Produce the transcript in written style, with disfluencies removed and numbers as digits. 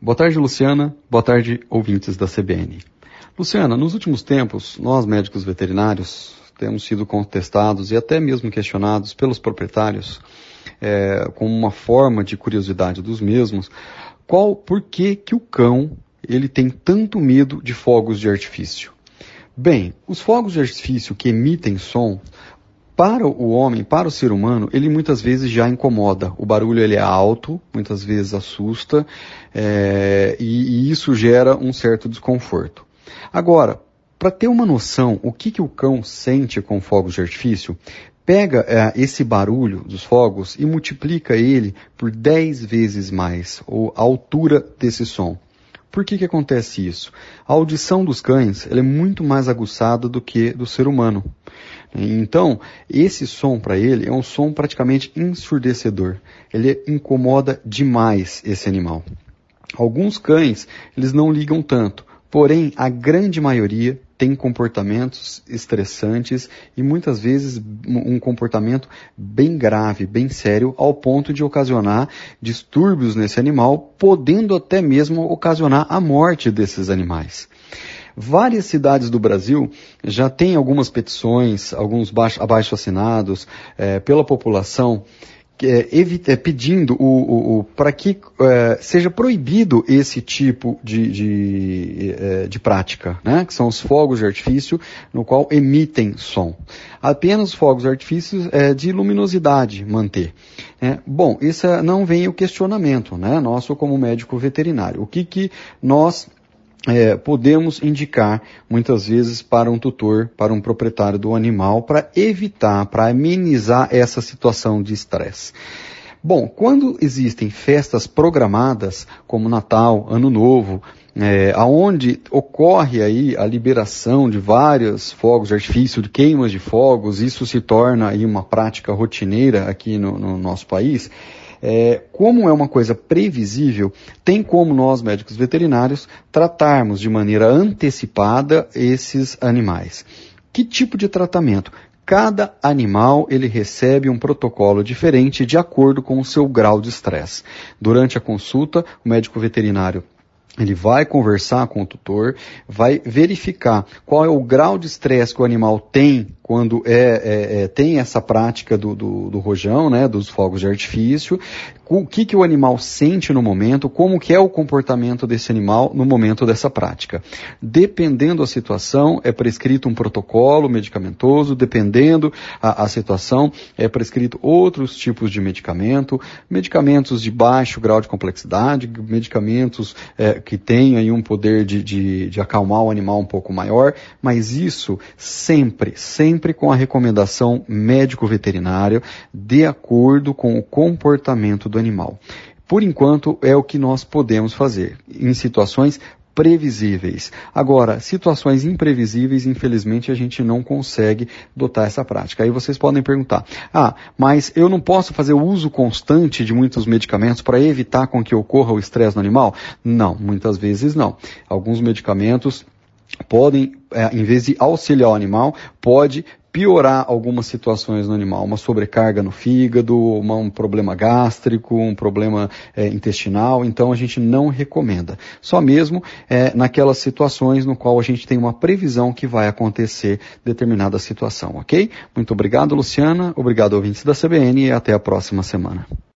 Boa tarde, Luciana. Boa tarde, ouvintes da CBN. Luciana, nos últimos tempos, nós médicos veterinários temos sido contestados e até mesmo questionados pelos proprietários como uma forma de curiosidade dos mesmos, por que o cão ele tem tanto medo de fogos de artifício? Bem, os fogos de artifício que emitem som, para o homem, para o ser humano, ele muitas vezes já incomoda. O barulho ele é alto, muitas vezes assusta, e isso gera um certo desconforto. Agora, para ter uma noção, o que o cão sente com fogos de artifício, pega esse barulho dos fogos e multiplica ele por 10 vezes mais, a altura desse som. Por que acontece isso? A audição dos cães ela é muito mais aguçada do que do ser humano. Então, esse som para ele é um som praticamente ensurdecedor. Ele incomoda demais esse animal. Alguns cães, eles não ligam tanto. Porém, a grande maioria tem comportamentos estressantes e muitas vezes um comportamento bem grave, bem sério, ao ponto de ocasionar distúrbios nesse animal, podendo até mesmo ocasionar a morte desses animais. Várias cidades do Brasil já têm algumas petições, alguns abaixo-assinados pela população, pedindo para que seja proibido esse tipo de prática, né? Que são os fogos de artifício, no qual emitem som. Apenas fogos de artifício de luminosidade manter. Bom, isso não vem o questionamento, né? Nosso como médico veterinário. O que nós podemos indicar muitas vezes para um tutor, para um proprietário do animal, para evitar, para amenizar essa situação de estresse. Bom, quando existem festas programadas, como Natal, Ano Novo, aonde ocorre aí a liberação de vários fogos de artifício, de queimas de fogos, isso se torna aí uma prática rotineira aqui no nosso país. Como é uma coisa previsível, tem como nós, médicos veterinários, tratarmos de maneira antecipada esses animais. Que tipo de tratamento? Cada animal ele recebe um protocolo diferente de acordo com o seu grau de estresse. Durante a consulta, o médico veterinário ele vai conversar com o tutor, vai verificar qual é o grau de estresse que o animal tem quando tem essa prática do rojão, né, dos fogos de artifício, o que o animal sente no momento, como que é o comportamento desse animal no momento dessa prática. Dependendo da situação, é prescrito um protocolo medicamentoso, dependendo a situação, é prescrito outros tipos de medicamento, medicamentos de baixo grau de complexidade, medicamentos que têm aí um poder de acalmar o animal um pouco maior, mas isso sempre com a recomendação médico-veterinária, de acordo com o comportamento do animal. Por enquanto, é o que nós podemos fazer em situações previsíveis. Agora, situações imprevisíveis, infelizmente, a gente não consegue adotar essa prática. Aí vocês podem perguntar, mas eu não posso fazer o uso constante de muitos medicamentos para evitar com que ocorra o estresse no animal? Não, muitas vezes não. Alguns medicamentos podem, em vez de auxiliar o animal, pode piorar algumas situações no animal, uma sobrecarga no fígado, um problema gástrico, um problema intestinal, então a gente não recomenda. Só mesmo naquelas situações no qual a gente tem uma previsão que vai acontecer determinada situação, ok? Muito obrigado, Luciana, obrigado, ouvintes da CBN, e até a próxima semana.